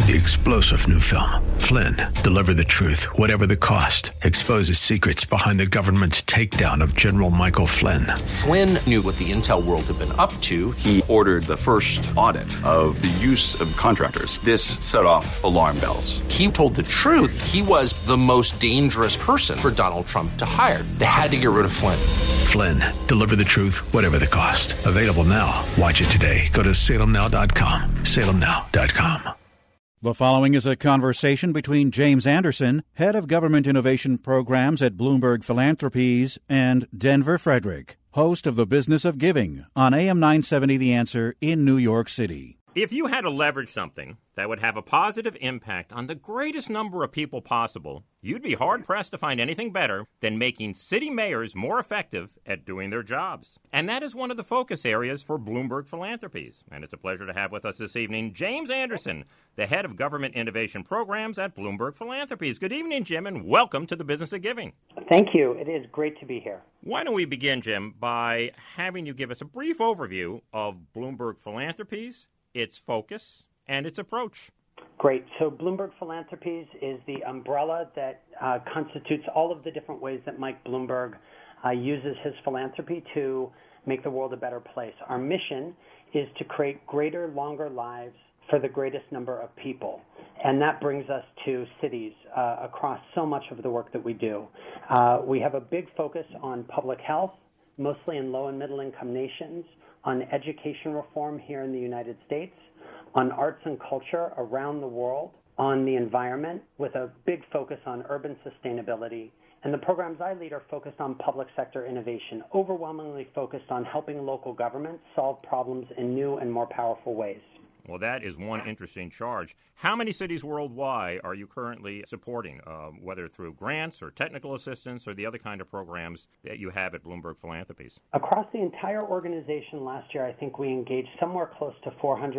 The explosive new film, Flynn, deliver the truth, whatever the cost, exposes secrets behind the government's takedown of General Michael Flynn. Flynn knew what the intel world had been up to. He ordered the first audit of the use of contractors. This set off alarm bells. He told the truth. He was the most dangerous person for Donald Trump to hire. They had to get rid of Flynn. Flynn, deliver the truth, whatever the cost. Available now. Watch it today. Go to salemnow.com. salemnow.com. The following is a conversation between James Anderson, head of government innovation programs at Bloomberg Philanthropies, and Denver Frederick, host of The Business of Giving on AM 970 The Answer in New York City. If you had to leverage something that would have a positive impact on the greatest number of people possible, you'd be hard-pressed to find anything better than making city mayors more effective at doing their jobs. And that is one of the focus areas for Bloomberg Philanthropies. And it's a pleasure to have with us this evening James Anderson, the head of government innovation programs at Bloomberg Philanthropies. Good evening, Jim, and welcome to The Business of Giving. Thank you. It is great to be here. Why don't we begin, Jim, by having you give us a brief overview of Bloomberg Philanthropies, its focus, and its approach. Great. So Bloomberg Philanthropies is the umbrella that constitutes all of the different ways that Mike Bloomberg uses his philanthropy to make the world a better place. Our mission is to create greater, longer lives for the greatest number of people. And that brings us to cities across so much of the work that we do. We have a big focus on public health, mostly in low and middle income nations, on education reform here in the United States, on arts and culture around the world, on the environment with a big focus on urban sustainability. And the programs I lead are focused on public sector innovation, overwhelmingly focused on helping local governments solve problems in new and more powerful ways. Well, that is one interesting charge. How many cities worldwide are you currently supporting, whether through grants or technical assistance or the other kind of programs that you have at Bloomberg Philanthropies? Across the entire organization last year, I think we engaged somewhere close to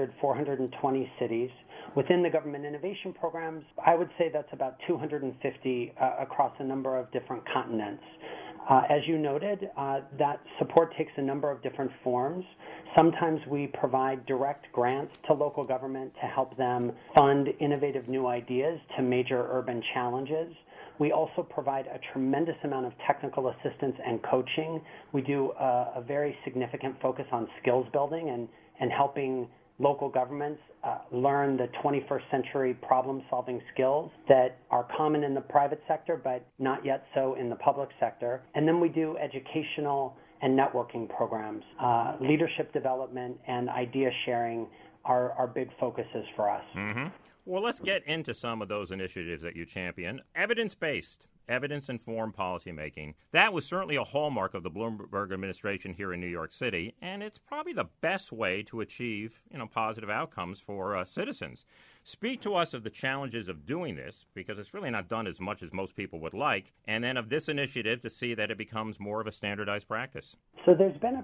420 cities. Within the government innovation programs, I would say that's about 250 across a number of different continents. As you noted, that support takes a number of different forms. Sometimes we provide direct grants to local government to help them fund innovative new ideas to major urban challenges. We also provide a tremendous amount of technical assistance and coaching. We do a very significant focus on skills building and helping local governments learn the 21st century problem-solving skills that are common in the private sector, but not yet so in the public sector. And then we do educational and networking programs. Leadership development and idea sharing are big focuses for us. Mm-hmm. Well, let's get into some of those initiatives that you champion. Evidence-based, evidence-informed policymaking. That was certainly a hallmark of the Bloomberg administration here in New York City, and it's probably the best way to achieve, positive outcomes for citizens. Speak to us of the challenges of doing this, because it's really not done as much as most people would like, and then of this initiative to see that it becomes more of a standardized practice. So there's been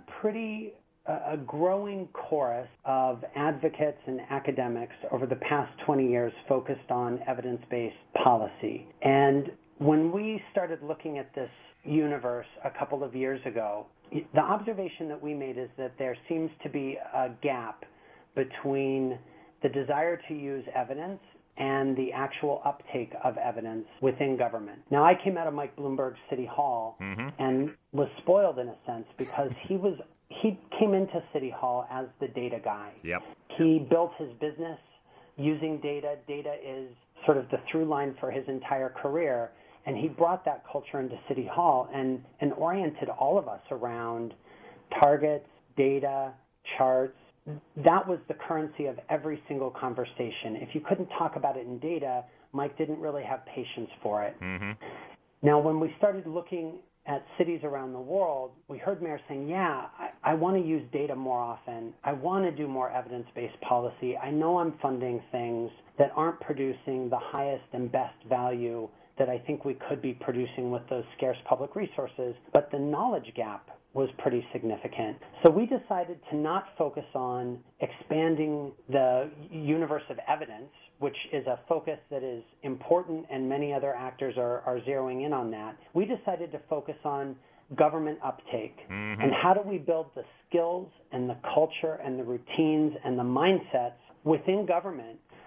a growing chorus of advocates and academics over the past 20 years focused on evidence-based policy. And when we started looking at this universe a couple of years ago, the observation that we made is that there seems to be a gap between the desire to use evidence and the actual uptake of evidence within government. Now, I came out of Mike Bloomberg's City Hall and was spoiled in a sense because he came into City Hall as the data guy. Yep. He built his business using data. Data is sort of the through line for his entire career. And he brought that culture into City Hall and oriented all of us around targets, data, charts. That was the currency of every single conversation. If you couldn't talk about it in data, Mike didn't really have patience for it. Mm-hmm. Now, when we started looking at cities around the world, we heard mayors saying, I want to use data more often. I want to do more evidence-based policy. I know I'm funding things that aren't producing the highest and best value that I think we could be producing with those scarce public resources, but the knowledge gap was pretty significant. So we decided to not focus on expanding the universe of evidence, which is a focus that is important and many other actors are zeroing in on that. We decided to focus on government uptake and how do we build the skills and the culture and the routines and the mindsets within government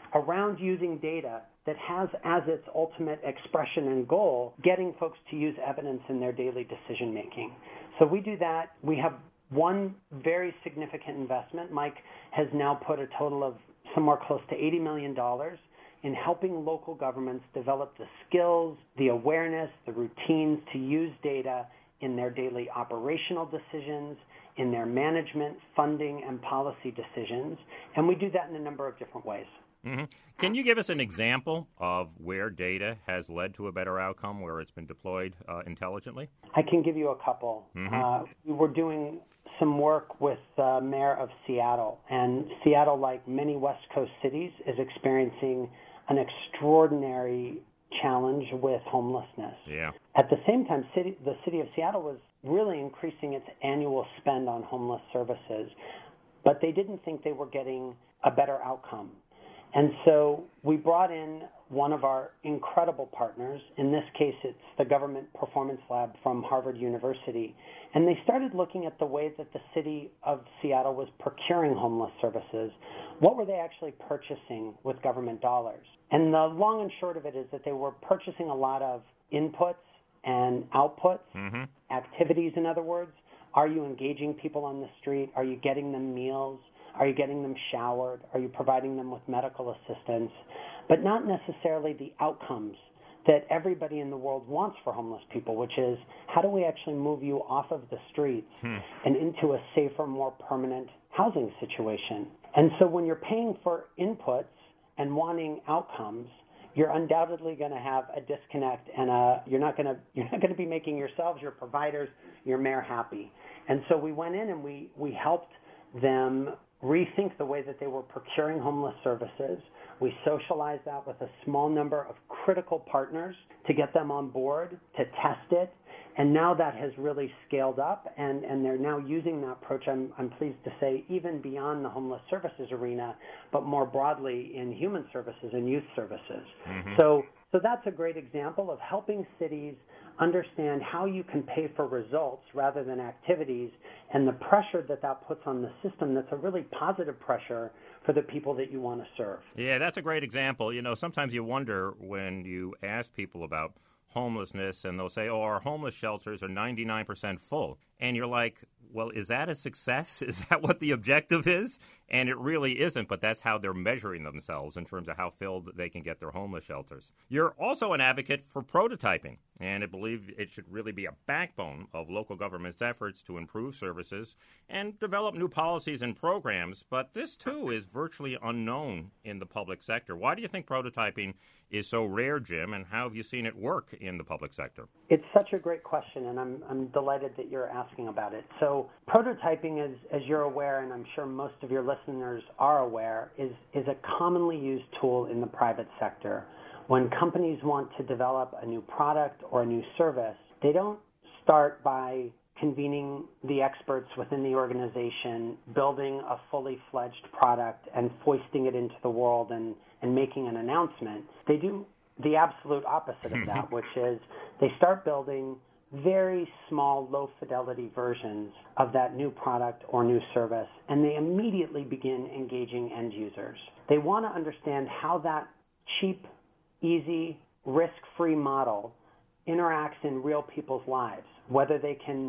around using data that has as its ultimate expression and goal getting folks to use evidence in their daily decision making. So we do that. We have one very significant investment. Mike has now put a total of somewhere close to $80 million in helping local governments develop the skills, the awareness, the routines to use data in their daily operational decisions, in their management, funding, and policy decisions. And we do that in a number of different ways. Mm-hmm. Can you give us an example of where data has led to a better outcome, where it's been deployed intelligently? I can give you a couple. We were doing some work with the mayor of Seattle, and Seattle, like many West Coast cities, is experiencing an extraordinary challenge with homelessness. Yeah. At the same time, the city of Seattle was really increasing its annual spend on homeless services, but they didn't think they were getting a better outcome. And so we brought in one of our incredible partners. In this case, it's the Government Performance Lab from Harvard University. And they started looking at the way that the city of Seattle was procuring homeless services. What were they actually purchasing with government dollars? And the long and short of it is that they were purchasing a lot of inputs and outputs, activities, in other words. Are you engaging people on the street? Are you getting them meals? Are you getting them showered? Are you providing them with medical assistance? But not necessarily the outcomes that everybody in the world wants for homeless people, which is how do we actually move you off of the streets and into a safer, more permanent housing situation? And so when you're paying for inputs and wanting outcomes, you're undoubtedly going to have a disconnect, and you're not going to be making yourselves, your providers, your mayor happy. And so we went in and we helped them rethink the way that they were procuring homeless services. We socialized that with a small number of critical partners to get them on board, to test it, and now that has really scaled up, and they're now using that approach, I'm pleased to say, even beyond the homeless services arena, but more broadly in human services and youth services. So that's a great example of helping cities understand how you can pay for results rather than activities, and the pressure that puts on the system that's a really positive pressure for the people that you want to serve. Yeah, that's a great example. You know, sometimes you wonder when you ask people about homelessness and they'll say, oh, our homeless shelters are 99% full. And you're like, well, is that a success? Is that what the objective is? And it really isn't, but that's how they're measuring themselves in terms of how filled they can get their homeless shelters. You're also an advocate for prototyping, and I believe it should really be a backbone of local government's efforts to improve services and develop new policies and programs. But this, too, is virtually unknown in the public sector. Why do you think prototyping is so rare, Jim, and how have you seen it work in the public sector? It's such a great question, and I'm delighted that you're asking about it. So prototyping, as you're aware, and I'm sure most of your listeners are aware, is a commonly used tool in the private sector. When companies want to develop a new product or a new service, they don't start by convening the experts within the organization, building a fully fledged product and foisting it into the world and making an announcement. They do the absolute opposite of that, which is they start building very small, low-fidelity versions of that new product or new service, and they immediately begin engaging end users. They want to understand how that cheap, easy, risk-free model interacts in real people's lives, whether they can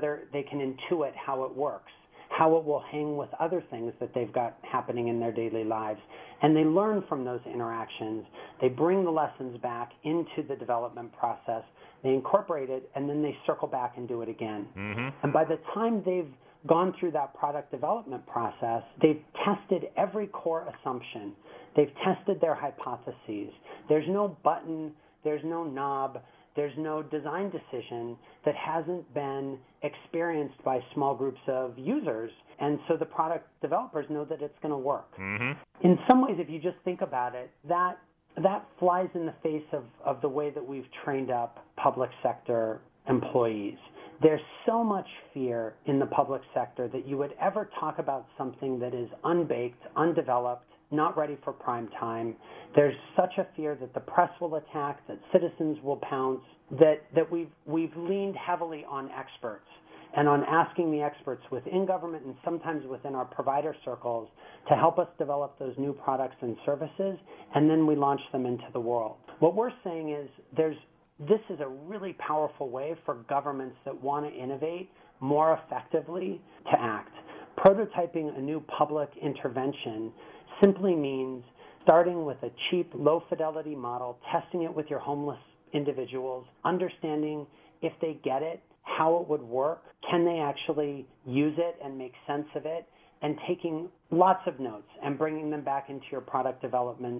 intuit how it works, how it will hang with other things that they've got happening in their daily lives. And they learn from those interactions. They bring the lessons back into the development process. They incorporate it, and then they circle back and do it again. And by the time they've gone through that product development process, they've tested every core assumption. They've tested their hypotheses. There's no button, there's no knob, there's no design decision that hasn't been experienced by small groups of users. And so the product developers know that it's going to work. In some ways, if you just think about it, that flies in the face of the way that we've trained up public sector employees. There's so much fear in the public sector that you would ever talk about something that is unbaked, undeveloped, not ready for prime time. There's such a fear that the press will attack, that citizens will pounce, that we've leaned heavily on experts. and on asking the experts within government and sometimes within our provider circles to help us develop those new products and services, and then we launch them into the world. What we're saying is this is a really powerful way for governments that want to innovate more effectively to act. Prototyping a new public intervention simply means starting with a cheap, low-fidelity model, testing it with your homeless individuals, understanding if they get it, how it would work, can they actually use it and make sense of it, and taking lots of notes and bringing them back into your product development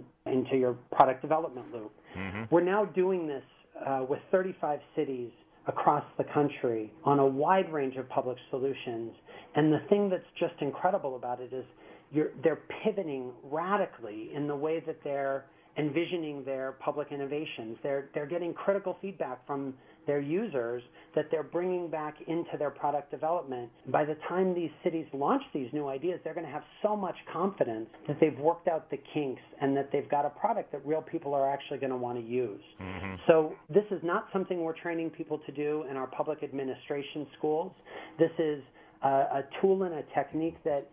loop. Mm-hmm. We're now doing this with 35 cities across the country on a wide range of public solutions. And the thing that's just incredible about it is they're pivoting radically in the way that they're envisioning their public innovations. They're getting critical feedback from their users that they're bringing back into their product development. By the time these cities launch these new ideas, they're going to have so much confidence that they've worked out the kinks and that they've got a product that real people are actually going to want to use. Mm-hmm. So this is not something we're training people to do in our public administration schools. This is a tool and a technique that,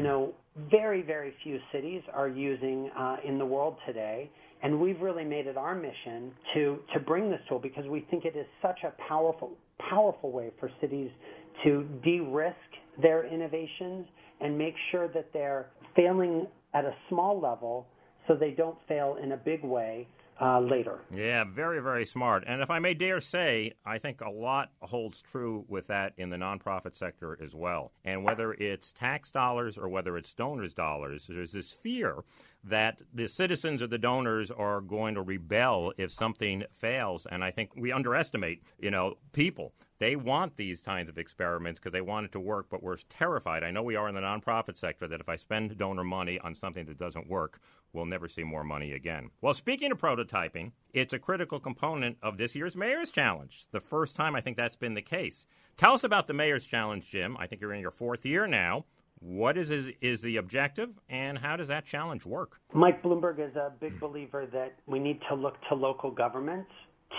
very, very few cities are using in the world today. And we've really made it our mission to bring this tool because we think it is such a powerful way for cities to de-risk their innovations and make sure that they're failing at a small level so they don't fail in a big way later. Yeah, very, very smart. And if I may dare say, I think a lot holds true with that in the nonprofit sector as well. And whether it's tax dollars or whether it's donors' dollars, there's this fear that the citizens or the donors are going to rebel if something fails. And I think we underestimate, people. They want these kinds of experiments because they want it to work, but we're terrified. I know we are in the nonprofit sector that if I spend donor money on something that doesn't work, we'll never see more money again. Well, speaking of prototyping, it's a critical component of this year's Mayor's Challenge. The first time I think that's been the case. Tell us about the Mayor's Challenge, Jim. I think you're in your fourth year now. What is the objective, and how does that challenge work? Mike Bloomberg is a big believer that we need to look to local governments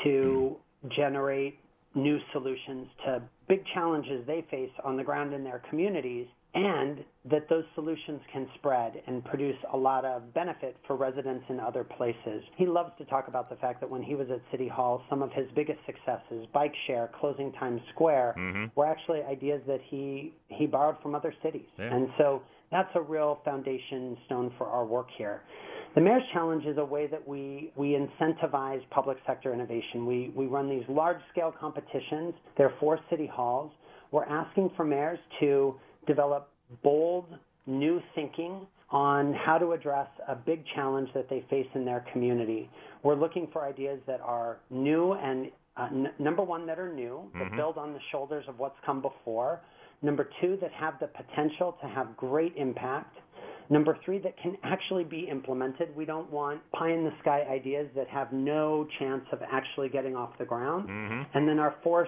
to generate new solutions to big challenges they face on the ground in their communities, and that those solutions can spread and produce a lot of benefit for residents in other places. He loves to talk about the fact that when he was at City Hall, some of his biggest successes, bike share, closing Times Square, were actually ideas that he borrowed from other cities. Yeah. And so that's a real foundation stone for our work here. The Mayor's Challenge is a way that we incentivize public sector innovation. We run these large-scale competitions. They're for city halls. We're asking for mayors to develop bold, new thinking on how to address a big challenge that they face in their community. We're looking for ideas that are new and, number one, that are new, that build on the shoulders of what's come before. Number two, that have the potential to have great impact. Number three, that can actually be implemented. We don't want pie-in-the-sky ideas that have no chance of actually getting off the ground. And then our fourth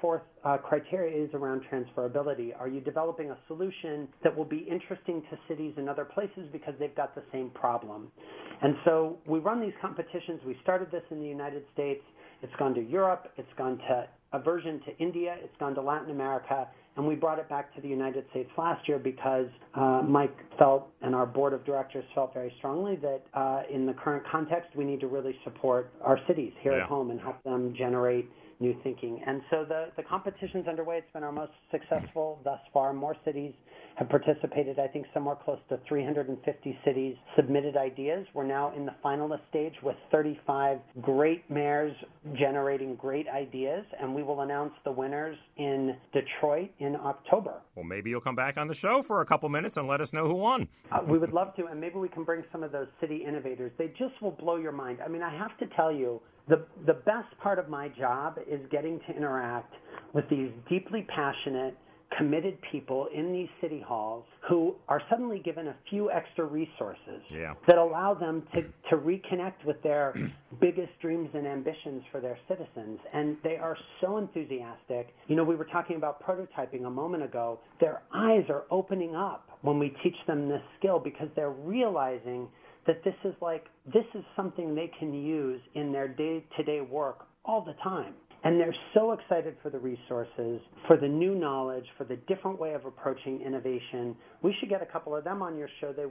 criteria is around transferability. Are you developing a solution that will be interesting to cities and other places because they've got the same problem? And so we run these competitions. We started this in the United States. It's gone to Europe. It's gone to a version to India. It's gone to Latin America. And we brought it back to the United States last year because Mike felt and our board of directors felt very strongly that in the current context, we need to really support our cities here at home and help them generate new thinking. And so the competition's underway. It's been our most successful thus far. More cities have participated. I think somewhere close to 350 cities submitted ideas. We're now in the finalist stage with 35 great mayors generating great ideas, and we will announce the winners in Detroit in October. Well, maybe you'll come back on the show for a couple minutes and let us know who won. We would love to, and maybe we can bring some of those city innovators. They just will blow your mind. I mean, I have to tell you, the best part of my job is getting to interact with these deeply passionate, committed people in these city halls who are suddenly given a few extra resources that allow them to reconnect with their biggest dreams and ambitions for their citizens. And they are so enthusiastic. You know, we were talking about prototyping a moment ago. Their eyes are opening up when we teach them this skill because they're realizing that this is something they can use in their day-to-day work all the time. And they're so excited for the resources, for the new knowledge, for the different way of approaching innovation. We should get a couple of them on your show. They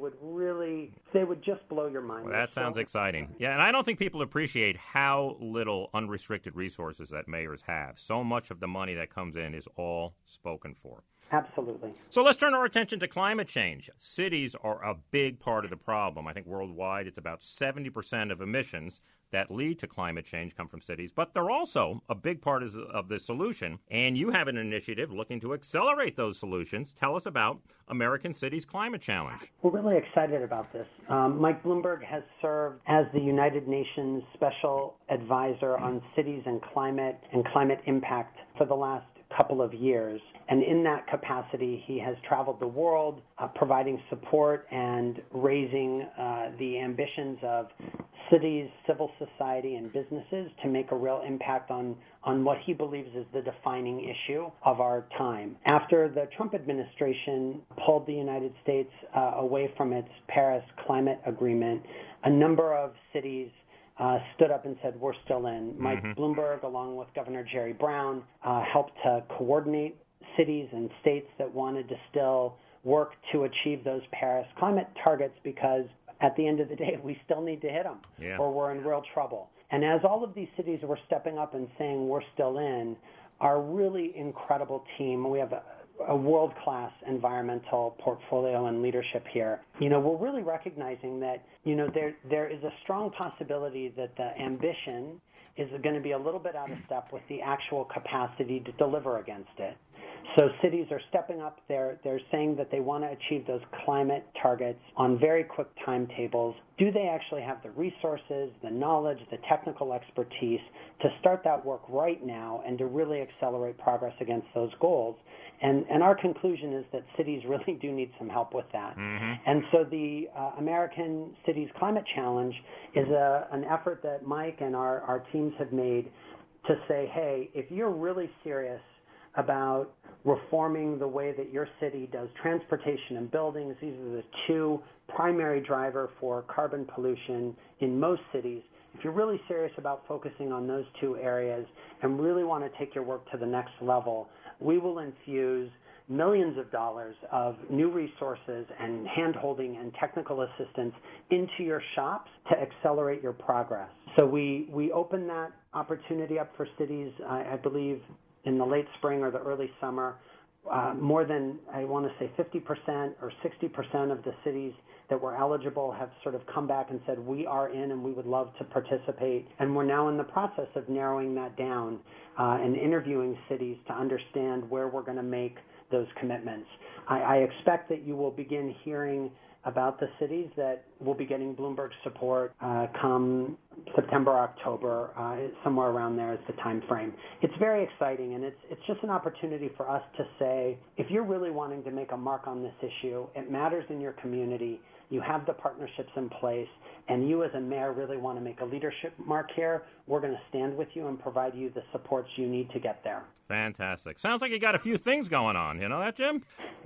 would just blow your mind. Well, that sounds exciting. Yeah, and I don't think people appreciate how little unrestricted resources that mayors have. So much of the money that comes in is all spoken for. Absolutely. So let's turn our attention to climate change. Cities are a big part of the problem. I think worldwide it's about 70% of emissions that lead to climate change come from cities, but they're also a big part of the solution. And you have an initiative looking to accelerate those solutions. Tell us about American Cities Climate Challenge. We're really excited about this. Mike Bloomberg has served as the United Nations Special Advisor on Cities and Climate Impact for the last couple of years. And in that capacity, he has traveled the world, providing support and raising the ambitions of cities, civil society, and businesses to make a real impact on what he believes is the defining issue of our time. After the Trump administration pulled the United States away from its Paris climate agreement, a number of cities stood up and said, we're still in. Mike Bloomberg, along with Governor Jerry Brown, helped to coordinate cities and states that wanted to still work to achieve those Paris climate targets, because at the end of the day, we still need to hit them or we're in real trouble. And as all of these cities were stepping up and saying we're still in, our really incredible team, we have a world-class environmental portfolio and leadership here. We're really recognizing that, there is a strong possibility that the ambition is going to be a little bit out of step with the actual capacity to deliver against it. So cities are stepping up. They're saying that they want to achieve those climate targets on very quick timetables. Do they actually have the resources, the knowledge, the technical expertise to start that work right now and to really accelerate progress against those goals? And our conclusion is that cities really do need some help with that. And so the American Cities Climate Challenge is an effort that Mike and our teams have made to say, hey, if you're really serious about reforming the way that your city does transportation and buildings, these are the two primary drivers for carbon pollution in most cities. If you're really serious about focusing on those two areas and really want to take your work to the next level, we will infuse millions of dollars of new resources and hand-holding and technical assistance into your shops to accelerate your progress. So we open that opportunity up for cities, I believe, in the late spring or the early summer. More than, I want to say, 50% or 60% of the cities that were eligible have sort of come back and said, we are in and we would love to participate. And we're now in the process of narrowing that down and interviewing cities to understand where we're going to make those commitments. I expect that you will begin hearing about the cities that will be getting Bloomberg support come September, October, somewhere around there is the time frame. It's very exciting, and it's just an opportunity for us to say, if you're really wanting to make a mark on this issue, it matters in your community, you have the partnerships in place, and you as a mayor really want to make a leadership mark here, we're going to stand with you and provide you the supports you need to get there. Fantastic. Sounds like you got a few things going on. You know that, Jim?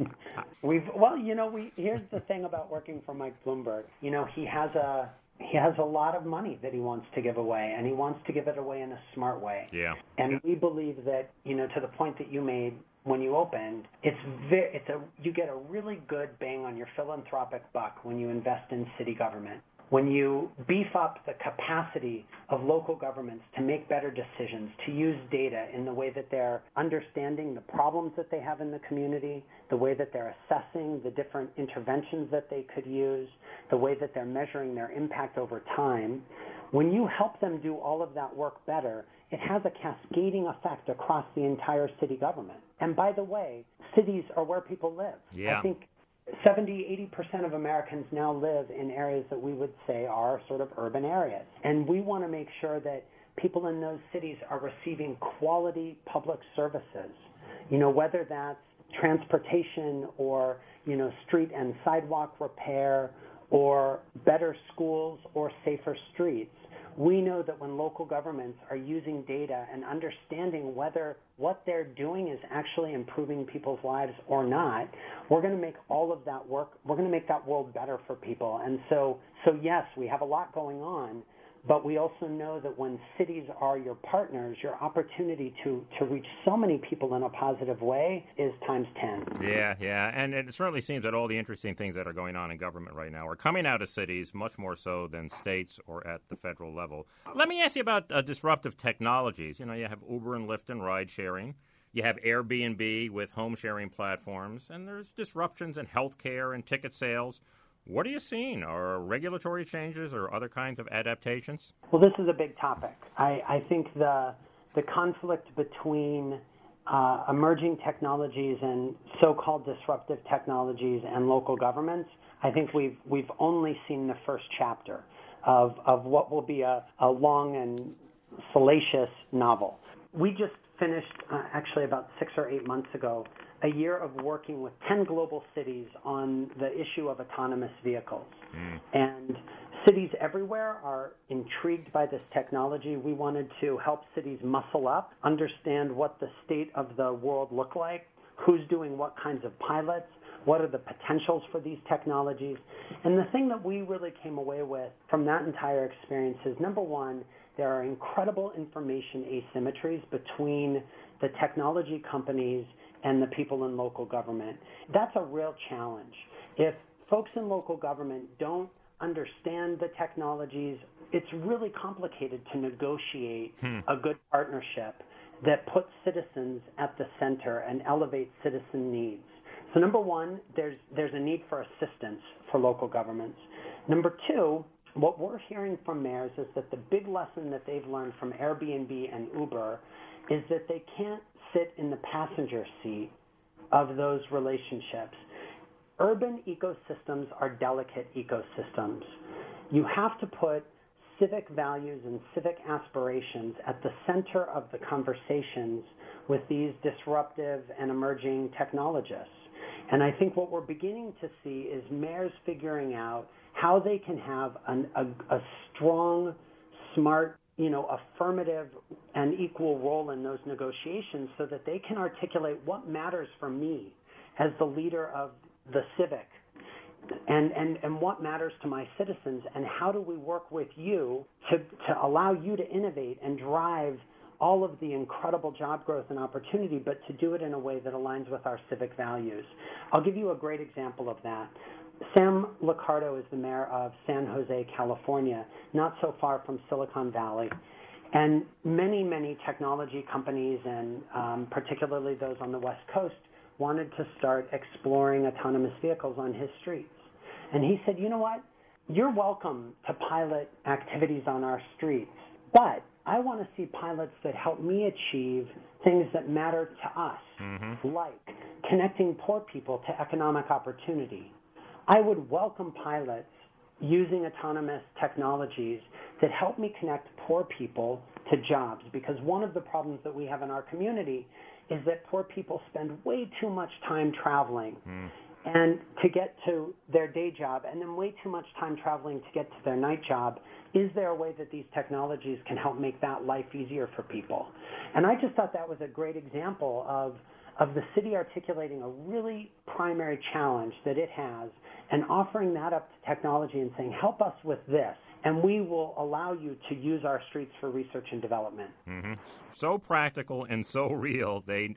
Here's the thing about working for Mike Bloomberg. He has a lot of money that he wants to give away, and he wants to give it away in a smart way. Yeah. And we believe that, to the point that you made when you opened, you get a really good bang on your philanthropic buck when you invest in city government. When you beef up the capacity of local governments to make better decisions, to use data in the way that they're understanding the problems that they have in the community, the way that they're assessing the different interventions that they could use, the way that they're measuring their impact over time, when you help them do all of that work better, it has a cascading effect across the entire city government. And by the way, cities are where people live. Yeah. I think 70-80% of Americans now live in areas that we would say are sort of urban areas. And we want to make sure that people in those cities are receiving quality public services, whether that's transportation or, street and sidewalk repair or better schools or safer streets. We know that when local governments are using data and understanding whether what they're doing is actually improving people's lives or not, we're going to make all of that work, we're going to make that world better for people. And so yes, we have a lot going on, But we also know that when cities are your partners, your opportunity to reach so many people in a positive way is times 10. Yeah. And it certainly seems that all the interesting things that are going on in government right now are coming out of cities, much more so than states or at the federal level. Let me ask you about disruptive technologies. You have Uber and Lyft and ride sharing. You have Airbnb with home sharing platforms. And there's disruptions in healthcare and ticket sales. What are you seeing? Are regulatory changes or other kinds of adaptations? Well, this is a big topic. I think the conflict between emerging technologies and so-called disruptive technologies and local governments, I think we've only seen the first chapter of what will be a long and salacious novel. We just finished, actually about 6 or 8 months ago, a year of working with 10 global cities on the issue of autonomous vehicles. And cities everywhere are intrigued by this technology. We wanted to help cities muscle up, understand what the state of the world look like, who's doing what kinds of pilots, what are the potentials for these technologies. And the thing that we really came away with from that entire experience is, number one, there are incredible information asymmetries between the technology companies and the people in local government. That's a real challenge. If folks in local government don't understand the technologies, it's really complicated to negotiate a good partnership that puts citizens at the center and elevates citizen needs. So number one, there's a need for assistance for local governments. Number two, what we're hearing from mayors is that the big lesson that they've learned from Airbnb and Uber is that they can't sit in the passenger seat of those relationships. Urban ecosystems are delicate ecosystems. You have to put civic values and civic aspirations at the center of the conversations with these disruptive and emerging technologists. And I think what we're beginning to see is mayors figuring out how they can have a strong, smart, affirmative and equal role in those negotiations so that they can articulate what matters for me as the leader of the civic and what matters to my citizens, and how do we work with you to allow you to innovate and drive all of the incredible job growth and opportunity, but to do it in a way that aligns with our civic values. I'll give you a great example of that. Sam Liccardo is the mayor of San Jose, California, not so far from Silicon Valley. And many, many technology companies, and particularly those on the West Coast, wanted to start exploring autonomous vehicles on his streets. And he said, you know what? You're welcome to pilot activities on our streets, but I want to see pilots that help me achieve things that matter to us, like connecting poor people to economic opportunity. I would welcome pilots using autonomous technologies that help me connect poor people to jobs, because one of the problems that we have in our community is that poor people spend way too much time traveling and to get to their day job, and then way too much time traveling to get to their night job. Is there a way that these technologies can help make that life easier for people? And I just thought that was a great example of the city articulating a really primary challenge that it has and offering that up to technology and saying, help us with this, and we will allow you to use our streets for research and development. So practical and so real. They're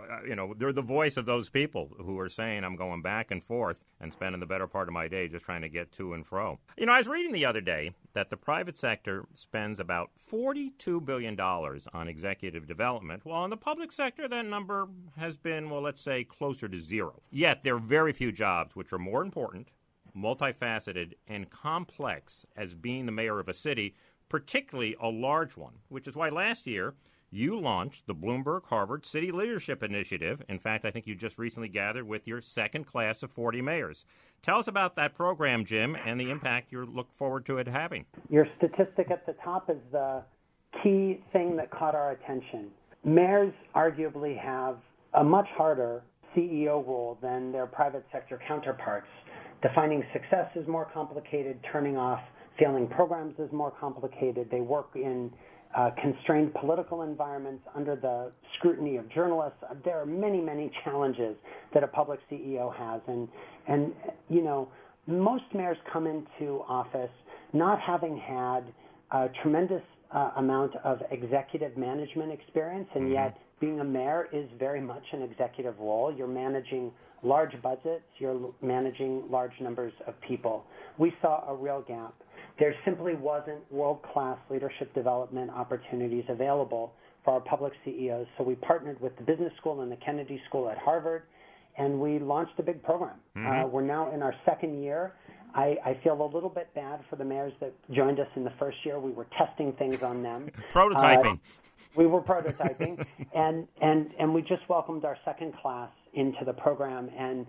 the voice of those people who are saying, I'm going back and forth and spending the better part of my day just trying to get to and fro. I was reading the other day that the private sector spends about $42 billion on executive development, while in the public sector that number has been, let's say, closer to zero. Yet there are very few jobs which are more important, multifaceted, and complex as being the mayor of a city, particularly a large one, which is why last year you launched the Bloomberg Harvard City Leadership Initiative. In fact, I think you just recently gathered with your second class of 40 mayors. Tell us about that program, Jim, and the impact you look forward to it having. Your statistic at the top is the key thing that caught our attention. Mayors arguably have a much harder CEO role than their private sector counterparts. Defining success is more complicated. Turning off failing programs is more complicated. They work in constrained political environments under the scrutiny of journalists. There are many, many challenges that a public CEO has. And most mayors come into office not having had a tremendous amount of executive management experience, and yet being a mayor is very much an executive role. You're managing large budgets. You're managing large numbers of people. We saw a real gap. There simply wasn't world-class leadership development opportunities available for our public CEOs, so we partnered with the Business School and the Kennedy School at Harvard, and we launched a big program. We're now in our second year. I feel a little bit bad for the mayors that joined us in the first year. We were testing things on them. Prototyping. We were prototyping, and we just welcomed our second class into the program, and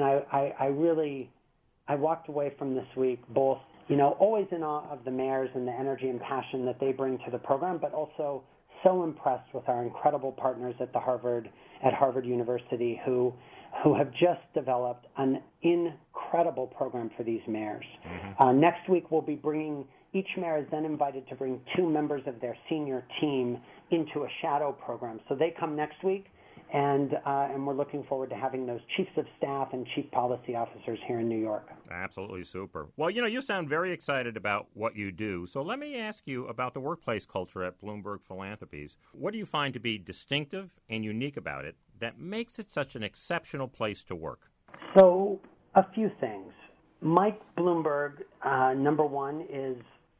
I walked away from this week both, always in awe of the mayors and the energy and passion that they bring to the program, but also so impressed with our incredible partners at Harvard University who have just developed an incredible program for these mayors. Next week, we'll be bringing, each mayor is then invited to bring 2 members of their senior team into a shadow program. So they come next week, and we're looking forward to having those chiefs of staff and chief policy officers here in New York. Absolutely super. Well, you sound very excited about what you do. So let me ask you about the workplace culture at Bloomberg Philanthropies. What do you find to be distinctive and unique about it that makes it such an exceptional place to work? So a few things. Mike Bloomberg, number one, is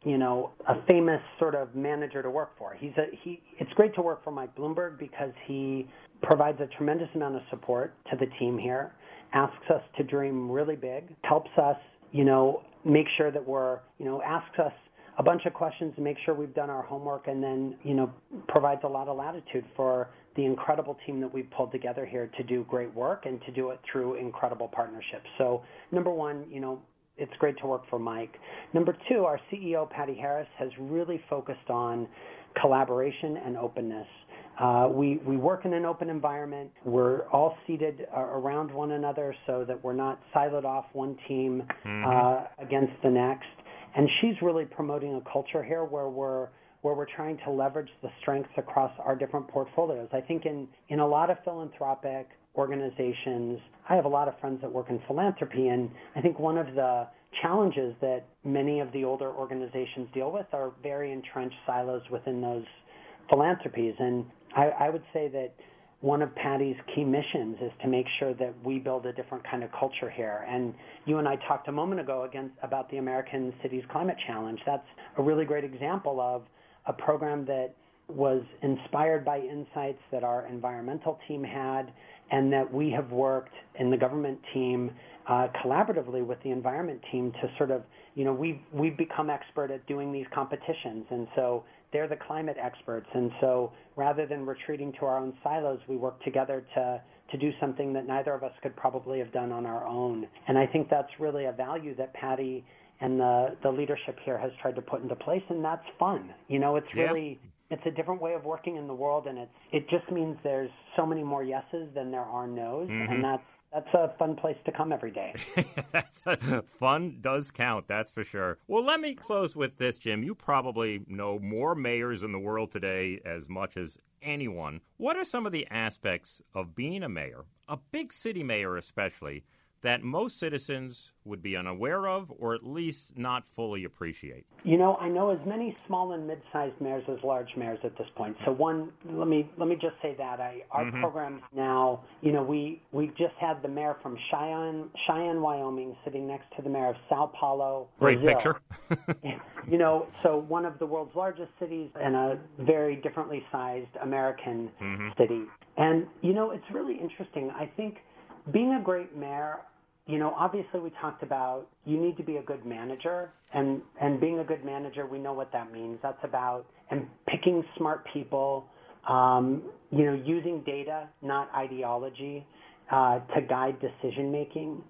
a famous sort of manager to work for. It's great to work for Mike Bloomberg because he provides a tremendous amount of support to the team here, asks us to dream really big, helps us, make sure that we're, asks us a bunch of questions to make sure we've done our homework, and then, provides a lot of latitude for the incredible team that we've pulled together here to do great work and to do it through incredible partnerships. So, number one, it's great to work for Mike. Number two, our CEO, Patty Harris, has really focused on collaboration and openness. We work in an open environment. We're all seated around one another so that we're not siloed off one team against the next. And she's really promoting a culture here where we're trying to leverage the strengths across our different portfolios. I think in a lot of philanthropic organizations, I have a lot of friends that work in philanthropy, and I think one of the challenges that many of the older organizations deal with are very entrenched silos within those philanthropies. And I would say that one of Patty's key missions is to make sure that we build a different kind of culture here. And you and I talked a moment ago about the American Cities Climate Challenge. That's a really great example of a program that was inspired by insights that our environmental team had, and that we have worked in the government team collaboratively with the environment team to sort of, we've become expert at doing these competitions, and so they're the climate experts. And so rather than retreating to our own silos, we work together to do something that neither of us could probably have done on our own. And I think that's really a value that Patty and the leadership here has tried to put into place, and that's fun. It's really... It's a different way of working in the world, and it just means there's so many more yeses than there are nos, and that's a fun place to come every day. Fun does count, that's for sure. Well, let me close with this, Jim. You probably know more mayors in the world today as much as anyone. What are some of the aspects of being a mayor, a big city mayor especially, that most citizens would be unaware of or at least not fully appreciate? I know as many small and mid-sized mayors as large mayors at this point. So let me just say that our program now, we just had the mayor from Cheyenne, Wyoming, sitting next to the mayor of Sao Paulo, Great Brazil. Picture. So one of the world's largest cities and a very differently sized American city. And, it's really interesting. I think being a great mayor, obviously we talked about you need to be a good manager, and being a good manager, we know what that means. That's about picking smart people, using data, not ideology, to guide decision making,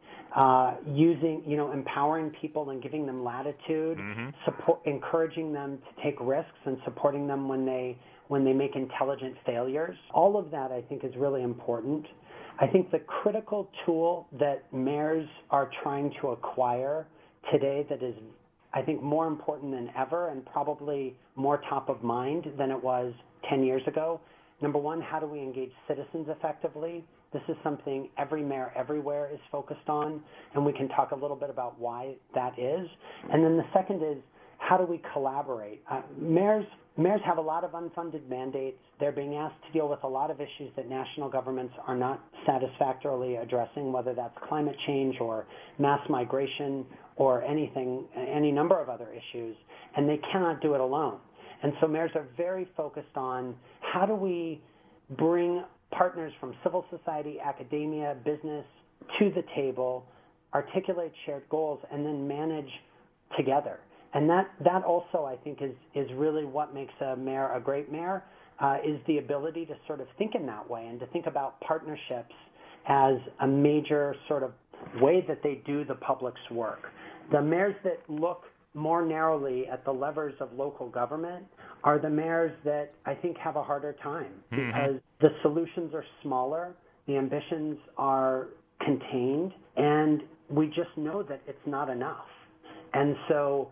empowering people and giving them latitude, encouraging them to take risks and supporting them when they make intelligent failures. All of that, I think, is really important. I think the critical tool that mayors are trying to acquire today that is, I think, more important than ever and probably more top of mind than it was 10 years ago. Number one, how do we engage citizens effectively? This is something every mayor everywhere is focused on, and we can talk a little bit about why that is. And then the second is, how do we collaborate? Mayors have a lot of unfunded mandates. They're being asked to deal with a lot of issues that national governments are not satisfactorily addressing, whether that's climate change or mass migration or any number of other issues, and they cannot do it alone. And so mayors are very focused on how do we bring partners from civil society, academia, business to the table, articulate shared goals, and then manage together. And that also, I think, is really what makes a mayor a great mayor, is the ability to sort of think in that way and to think about partnerships as a major sort of way that they do the public's work. The mayors that look more narrowly at the levers of local government are the mayors that I think have a harder time because the solutions are smaller, the ambitions are contained, and we just know that it's not enough. And so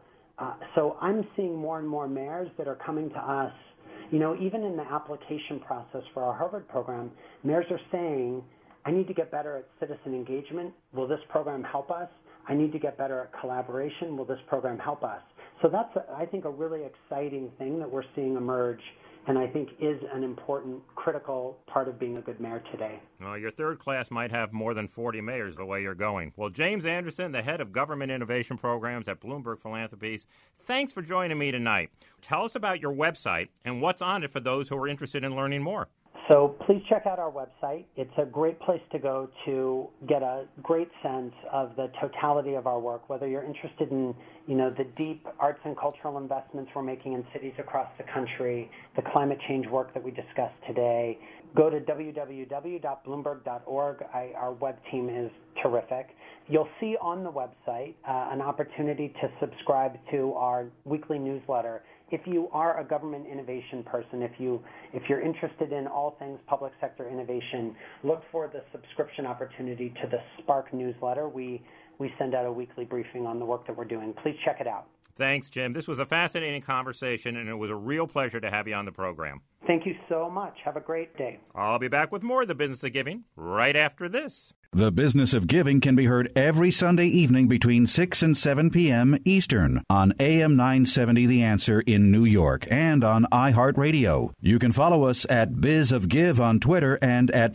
I'm seeing more and more mayors that are coming to us, even in the application process for our Harvard program, mayors are saying, I need to get better at citizen engagement. Will this program help us? I need to get better at collaboration. Will this program help us? So that's, I think, a really exciting thing that we're seeing emerge, and I think is an important, critical part of being a good mayor today. Well, your third class might have more than 40 mayors the way you're going. Well, James Anderson, the head of government innovation programs at Bloomberg Philanthropies, thanks for joining me tonight. Tell us about your website and what's on it for those who are interested in learning more. So please check out our website. It's a great place to go to get a great sense of the totality of our work, whether you're interested in, the deep arts and cultural investments we're making in cities across the country, the climate change work that we discussed today. Go to www.bloomberg.org. Our web team is terrific. You'll see on the website an opportunity to subscribe to our weekly newsletter. If you are a government innovation person, if you're interested in all things public sector innovation, look for the subscription opportunity to the Spark newsletter. We send out a weekly briefing on the work that we're doing. Please check it out. Thanks, Jim. This was a fascinating conversation, and it was a real pleasure to have you on the program. Thank you so much. Have a great day. I'll be back with more of The Business of Giving right after this. The Business of Giving can be heard every Sunday evening between 6 and 7 p.m. Eastern on AM 970 The Answer in New York and on iHeartRadio. You can follow us at Biz of Give on Twitter and at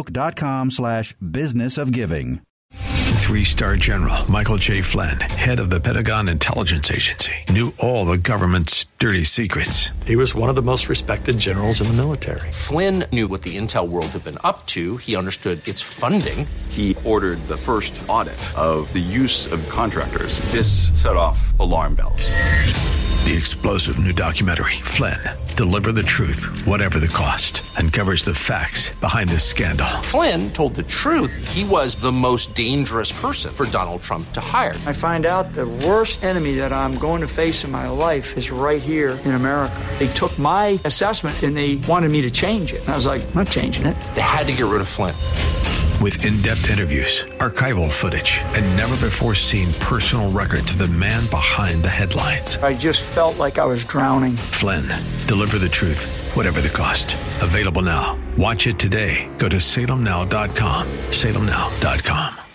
Facebook.com/businessofgiving. 3-star General Michael J. Flynn, head of the Pentagon Intelligence Agency, knew all the government's dirty secrets. He was one of the most respected generals in the military. Flynn knew what the intel world had been up to. He understood its funding. He ordered the first audit of the use of contractors. This set off alarm bells. The explosive new documentary, Flynn, Deliver the Truth, Whatever the Cost, uncovers the facts behind this scandal. Flynn told the truth. He was the most dangerous person for Donald Trump to hire. I find out the worst enemy that I'm going to face in my life is right here in America. They took my assessment and they wanted me to change it. And I was like, I'm not changing it. They had to get rid of Flynn. With in-depth interviews, archival footage, and never-before-seen personal records of the man behind the headlines. I just felt like I was drowning. Flynn, Deliver the Truth, Whatever the Cost. Available now. Watch it today. Go to salemnow.com. salemnow.com.